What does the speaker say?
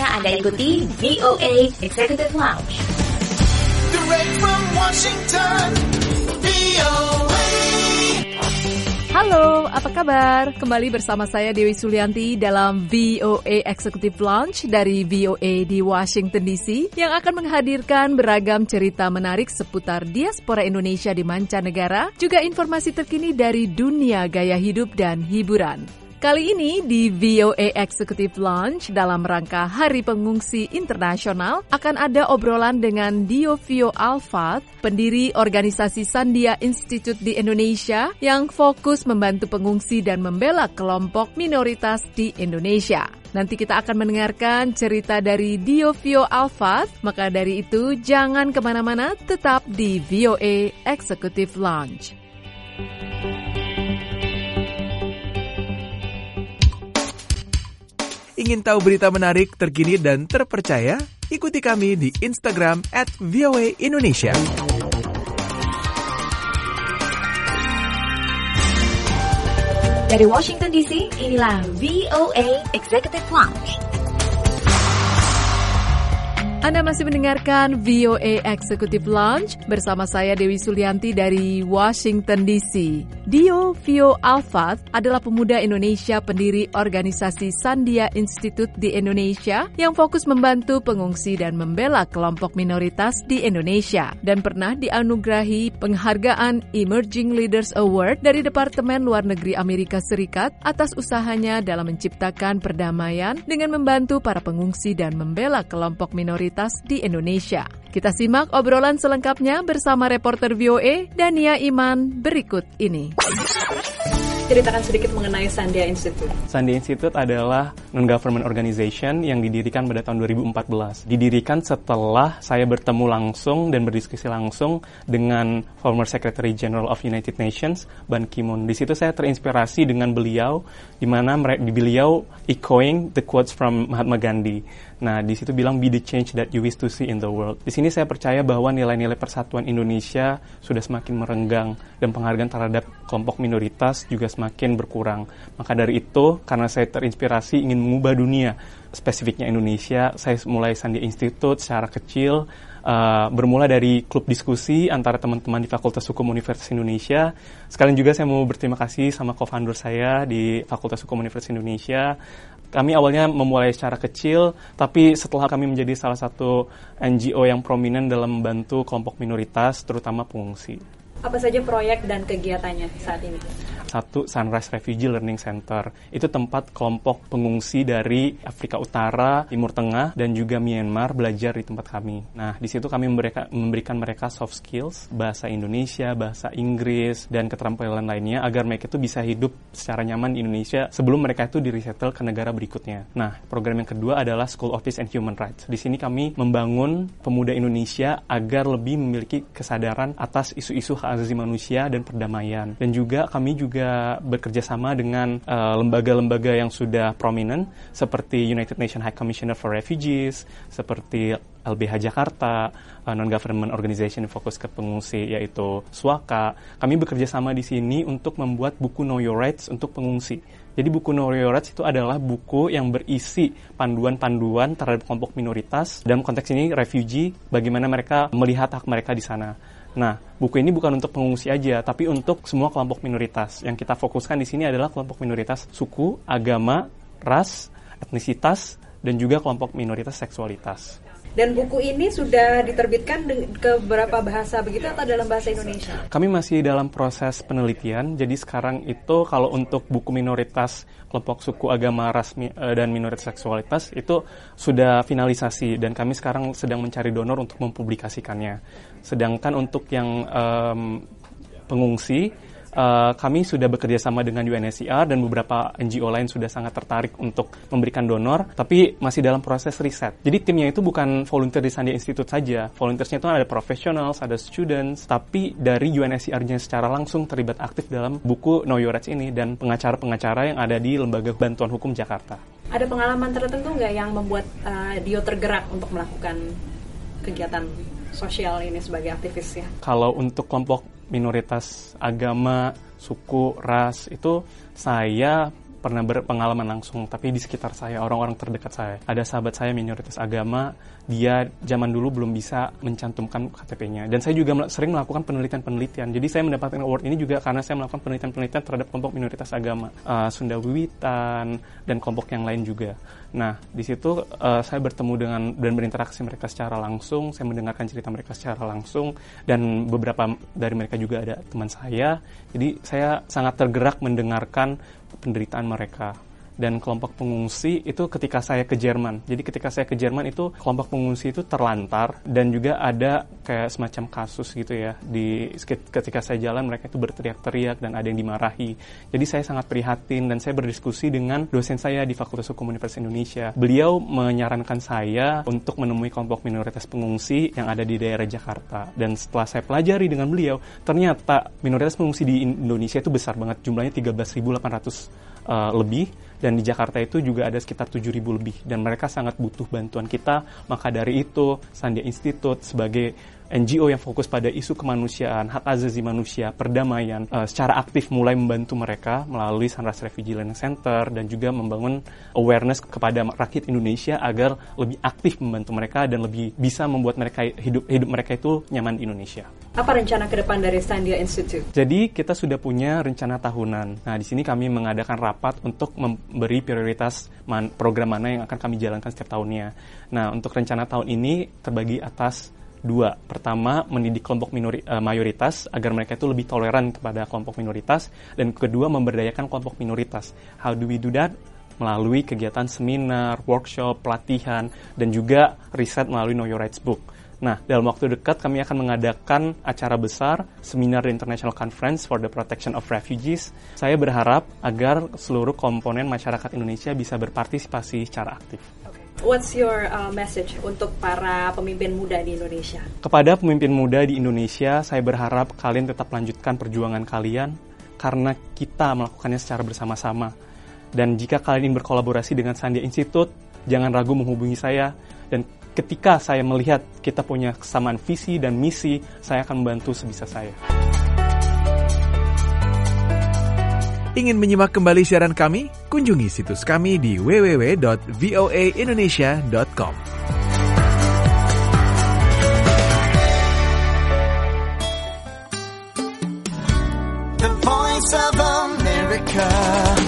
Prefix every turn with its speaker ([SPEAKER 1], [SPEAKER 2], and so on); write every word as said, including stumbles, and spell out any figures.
[SPEAKER 1] Anda ikuti V O A Executive Lounge.
[SPEAKER 2] Direct from Washington, V O A.
[SPEAKER 3] Halo, apa kabar? Kembali bersama saya Dewi Sulianti dalam V O A Executive Lounge dari V O A di Washington D C yang akan menghadirkan beragam cerita menarik seputar diaspora Indonesia di mancanegara, juga informasi terkini dari dunia gaya hidup dan hiburan. Kali ini di V O A Executive Lounge dalam rangka Hari Pengungsi Internasional akan ada obrolan dengan Diovio Alfath, pendiri organisasi Sandia Institute di Indonesia yang fokus membantu pengungsi dan membela kelompok minoritas di Indonesia. Nanti kita akan mendengarkan cerita dari Diovio Alfath, maka dari itu jangan kemana-mana, tetap di V O A Executive Lounge.
[SPEAKER 4] Ingin tahu berita menarik, terkini, dan terpercaya? Ikuti kami di Instagram at V O A Indonesia.
[SPEAKER 1] Dari Washington D C, inilah V O A Executive Lounge.
[SPEAKER 3] Anda masih mendengarkan V O A Executive Lounge bersama saya Dewi Sulianti dari Washington D C. Diovio Alfath adalah pemuda Indonesia pendiri organisasi Sandia Institute di Indonesia yang fokus membantu pengungsi dan membela kelompok minoritas di Indonesia dan pernah dianugerahi penghargaan Emerging Leaders Award dari Departemen Luar Negeri Amerika Serikat atas usahanya dalam menciptakan perdamaian dengan membantu para pengungsi dan membela kelompok minoritas di Indonesia. Kita simak obrolan selengkapnya bersama reporter V O A Dania Iman berikut ini.
[SPEAKER 5] Ceritakan sedikit mengenai Sandia Institute.
[SPEAKER 6] Sandia Institute adalah non-government organization yang didirikan pada tahun dua ribu empat belas. Didirikan setelah saya bertemu langsung dan berdiskusi langsung dengan former Secretary General of United Nations, Ban Ki-moon. Di situ saya terinspirasi dengan beliau, di mana beliau echoing the quotes from Mahatma Gandhi. Nah, di situ bilang, be the change that you wish to see in the world. Di sini saya percaya bahwa nilai-nilai persatuan Indonesia sudah semakin merenggang dan penghargaan terhadap kelompok minoritas juga semakin berkurang. Maka dari itu, karena saya terinspirasi ingin mengubah dunia, spesifiknya Indonesia, saya mulai Sandia Institute secara kecil, uh, bermula dari klub diskusi antara teman-teman di Fakultas Hukum Universitas Indonesia. Sekalian juga saya mau berterima kasih sama co-founder saya di Fakultas Hukum Universitas Indonesia. Kami awalnya memulai secara kecil, tapi setelah kami menjadi salah satu N G O yang prominent dalam membantu kelompok minoritas, terutama pengungsi.
[SPEAKER 5] Apa saja proyek dan kegiatannya saat ini?
[SPEAKER 6] Satu, Sunrise Refugee Learning Center. Itu tempat kelompok pengungsi dari Afrika Utara, Timur Tengah, dan juga Myanmar belajar di tempat kami. Nah, di situ kami memberikan, memberikan mereka soft skills, bahasa Indonesia, bahasa Inggris, dan keterampilan lainnya agar mereka itu bisa hidup secara nyaman di Indonesia sebelum mereka itu di-resettle ke negara berikutnya. Nah, program yang kedua adalah School of Peace and Human Rights. Di sini kami membangun pemuda Indonesia agar lebih memiliki kesadaran atas isu-isu hak asasi manusia dan perdamaian. Dan juga kami juga bekerja sama dengan uh, lembaga-lembaga yang sudah prominent seperti United Nations High Commissioner for Refugees, seperti L B H Jakarta, uh, non-government organization yang fokus ke pengungsi yaitu SWAKA. Kami bekerja sama di sini untuk membuat buku Know Your Rights untuk pengungsi. Jadi buku Know Your Rights itu adalah buku yang berisi panduan-panduan terhadap kelompok minoritas, dalam konteks ini refugee, bagaimana mereka melihat hak mereka di sana. Nah, buku ini bukan untuk pengungsi aja, tapi untuk semua kelompok minoritas. Yang kita fokuskan di sini adalah kelompok minoritas suku, agama, ras, etnisitas, dan juga kelompok minoritas seksualitas.
[SPEAKER 5] Dan buku ini sudah diterbitkan ke beberapa bahasa begitu atau dalam bahasa Indonesia?
[SPEAKER 6] Kami masih dalam proses penelitian, jadi sekarang itu kalau untuk buku minoritas, kelompok suku, agama, ras, dan minoritas seksualitas itu sudah finalisasi dan kami sekarang sedang mencari donor untuk mempublikasikannya. Sedangkan untuk yang um, pengungsi, Uh, kami sudah bekerja sama dengan U N H C R dan beberapa N G O lain sudah sangat tertarik untuk memberikan donor, tapi masih dalam proses riset. Jadi timnya itu bukan volunteer di Sandia Institute saja. Volunteersnya itu ada professionals, ada students, tapi dari U N H C R-nya secara langsung terlibat aktif dalam buku Know Your Rights ini dan pengacara-pengacara yang ada di Lembaga Bantuan Hukum Jakarta.
[SPEAKER 5] Ada pengalaman tertentu nggak yang membuat uh, Dio tergerak untuk melakukan kegiatan sosial ini sebagai aktivis ya?
[SPEAKER 6] Kalau untuk kelompok minoritas agama, suku, ras, itu saya pernah berpengalaman langsung, tapi di sekitar saya, orang-orang terdekat saya. Ada sahabat saya minoritas agama, dia zaman dulu belum bisa mencantumkan K T P-nya. Dan saya juga sering melakukan penelitian-penelitian. Jadi saya mendapatkan award ini juga karena saya melakukan penelitian-penelitian terhadap kelompok minoritas agama, uh, Sunda Wiwitan, dan kelompok yang lain juga. Nah, di situ uh, saya bertemu dengan dan berinteraksi mereka secara langsung, saya mendengarkan cerita mereka secara langsung, dan beberapa dari mereka juga ada teman saya. Jadi saya sangat tergerak mendengarkan penderitaan mereka. Dan kelompok pengungsi itu ketika saya ke Jerman. Jadi ketika saya ke Jerman itu kelompok pengungsi itu terlantar dan juga ada kayak semacam kasus gitu ya. Di ketika saya jalan mereka itu berteriak-teriak dan ada yang dimarahi. Jadi saya sangat prihatin dan saya berdiskusi dengan dosen saya di Fakultas Hukum Universitas Indonesia. Beliau menyarankan saya untuk menemui kelompok minoritas pengungsi yang ada di daerah Jakarta. Dan setelah saya pelajari dengan beliau, ternyata minoritas pengungsi di Indonesia itu besar banget. Jumlahnya tiga belas ribu delapan ratus uh, lebih. Dan di Jakarta itu juga ada sekitar tujuh ribu lebih. Dan mereka sangat butuh bantuan kita. Maka dari itu, Sandia Institute sebagai N G O yang fokus pada isu kemanusiaan, hak asasi manusia, perdamaian, uh, secara aktif mulai membantu mereka melalui Sunrise Refugee Learning Center dan juga membangun awareness kepada rakyat Indonesia agar lebih aktif membantu mereka dan lebih bisa membuat mereka hidup hidup mereka itu nyaman di Indonesia.
[SPEAKER 5] Apa rencana ke depan dari Sandia Institute?
[SPEAKER 6] Jadi kita sudah punya rencana tahunan. Nah, di sini kami mengadakan rapat untuk memberi prioritas man- program mana yang akan kami jalankan setiap tahunnya. Nah, untuk rencana tahun ini terbagi atas dua. Pertama, mendidik kelompok minori, uh, mayoritas agar mereka itu lebih toleran kepada kelompok minoritas. Dan kedua, memberdayakan kelompok minoritas. How do we do that? Melalui kegiatan seminar, workshop, pelatihan, dan juga riset melalui Know Your Rights Book. Nah, dalam waktu dekat kami akan mengadakan acara besar, Seminar International Conference for the Protection of Refugees. Saya berharap agar seluruh komponen masyarakat Indonesia bisa berpartisipasi secara aktif.
[SPEAKER 5] What's your uh, message untuk para pemimpin muda di Indonesia?
[SPEAKER 6] Kepada pemimpin muda di Indonesia, saya berharap kalian tetap lanjutkan perjuangan kalian karena kita melakukannya secara bersama-sama. Dan jika kalian ingin berkolaborasi dengan Sandia Institute, jangan ragu menghubungi saya. Dan ketika saya melihat kita punya kesamaan visi dan misi, saya akan membantu sebisa saya.
[SPEAKER 4] Ingin menyimak kembali siaran kami? Kunjungi situs kami di w w w dot v o a indonesia dot com.
[SPEAKER 2] The Voice of America.